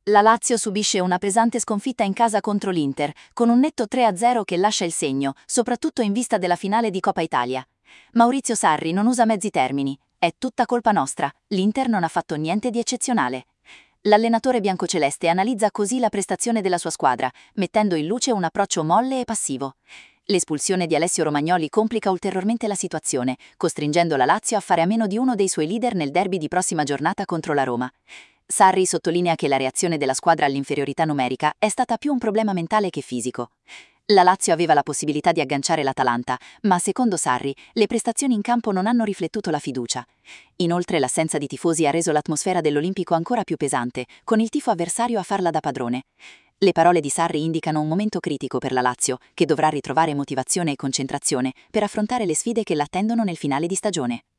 La Lazio subisce una pesante sconfitta in casa contro l'Inter, con un netto 3-0 che lascia il segno, soprattutto in vista della finale di Coppa Italia. Maurizio Sarri non usa mezzi termini. È tutta colpa nostra, l'Inter non ha fatto niente di eccezionale. L'allenatore biancoceleste analizza così la prestazione della sua squadra, mettendo in luce un approccio molle e passivo. L'espulsione di Alessio Romagnoli complica ulteriormente la situazione, costringendo la Lazio a fare a meno di uno dei suoi leader nel derby di prossima giornata contro la Roma. Sarri sottolinea che la reazione della squadra all'inferiorità numerica è stata più un problema mentale che fisico. La Lazio aveva la possibilità di agganciare l'Atalanta, ma secondo Sarri le prestazioni in campo non hanno riflettuto la fiducia. Inoltre l'assenza di tifosi ha reso l'atmosfera dell'Olimpico ancora più pesante, con il tifo avversario a farla da padrone. Le parole di Sarri indicano un momento critico per la Lazio, che dovrà ritrovare motivazione e concentrazione per affrontare le sfide che l'attendono nel finale di stagione.